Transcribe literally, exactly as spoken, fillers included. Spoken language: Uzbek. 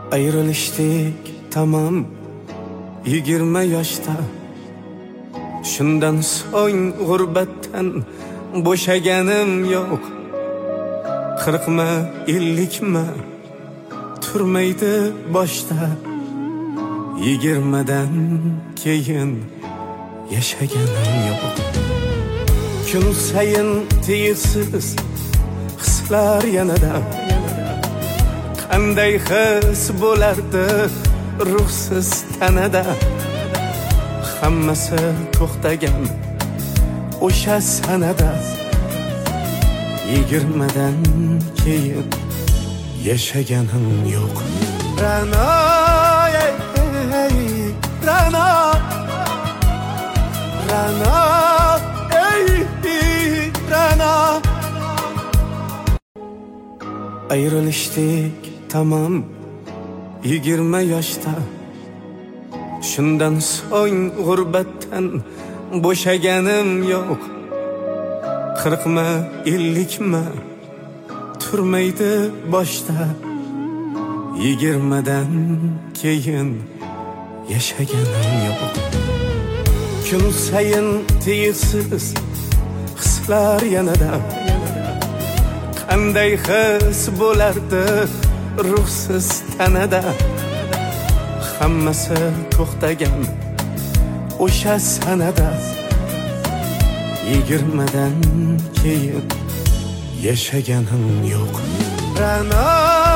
Ayrılıştık tamam yigirma yoshda. Shundan so'ng g'urbatdan bo'shaganim yo'q. Qirqma ellikma turmaydi boshda. Yigirmadan keyin yashaganim yo'q. Kun sayin tiysiz hislar yanada. Qanday his bo'lardi ruhsiz tanada. Hammasi to'xtagan o'sha sanada. Yigirmadan keyin yashaganim yo'q. Ra'no, ey, ey, Ra'no, Ra'no, ey, Ra'no. Ayrılıştık tamam yigirma yoshda. Shundan so'ng g'urbatdan bo'shaganim yo'q. Qirqma ellikma turmaydi boshda. Yigirmadan keyin yashaganim yo'q. Kun sayin tiysiz hislar yanada. Qanday his bo'lardi ruhsiz tanada. Hammasi to'xtagan o'sha sanada. Yigirmadan keyin yashaganim yo'q. Ra'no